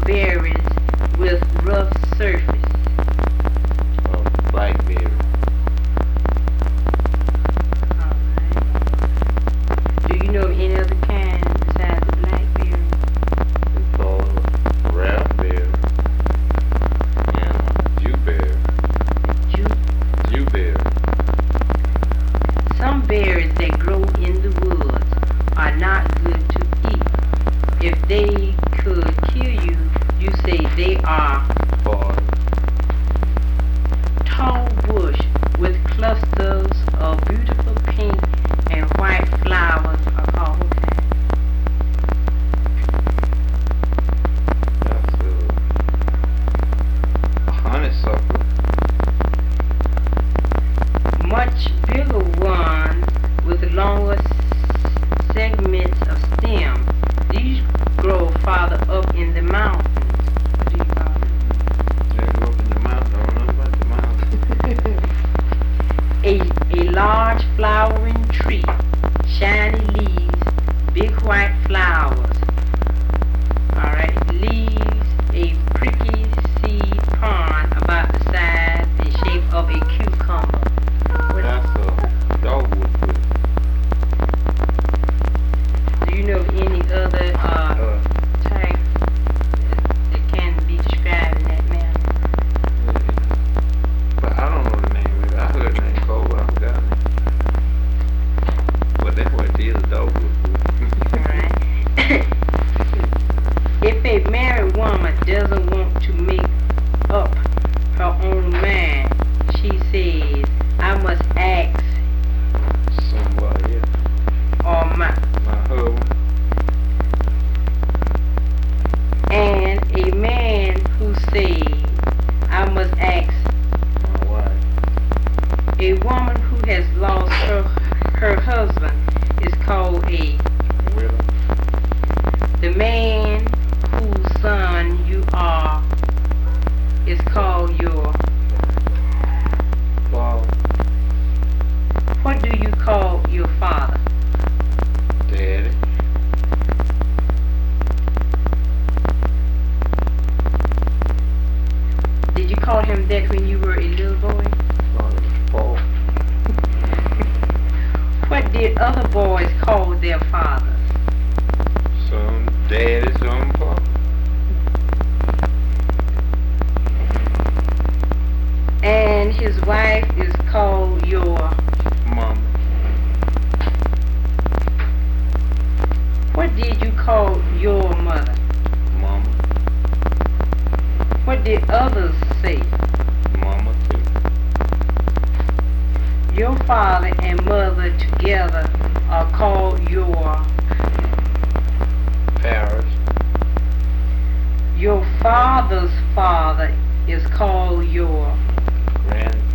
berries with rough surface? Blackberry. Alright. Do you know any other kind besides the blackberry? It's called raspberry and jewberry. Ju- Jewberry. Some berries that grow in the woods are not good to eat. If they could kill you, you say they are Bars. tall bush with clusters of beautiful pink and white flowers are called what kind? That's a honeysuckle. Much bigger ones with longer segments of stem. These grow farther up in the mountains. What do you call them? They go up in the mountain. I don't know about the mountain. A large flowering tree, shiny leaves, big white flowers. Alright, leaves a prickly seed pond about the size and shape of a cucumber. What, That's a dogwood fruit. do you know of any other type that can be described in that manner? But I don't know the name of it. I heard the name called, but I forgot the name. But that's what it is, a dogwood fruit. Alright. If a married woman doesn't want to make up her own mind, she says, I must ask Somebody else. or my husband. and a man who says, I must ask My wife. a woman who has lost her husband is called a Widow. the man whose son you are is called your Father. what do you call your father? Daddy. Did you call him that when you were a little boy? Paul. What did other boys call their fathers? Some daddy, some papa. And his wife is called your Mama. what did you call your mother? Mama. What did others say? Mama too. Your father and mother together are called your Paris. your father's father is called your Granddaddy.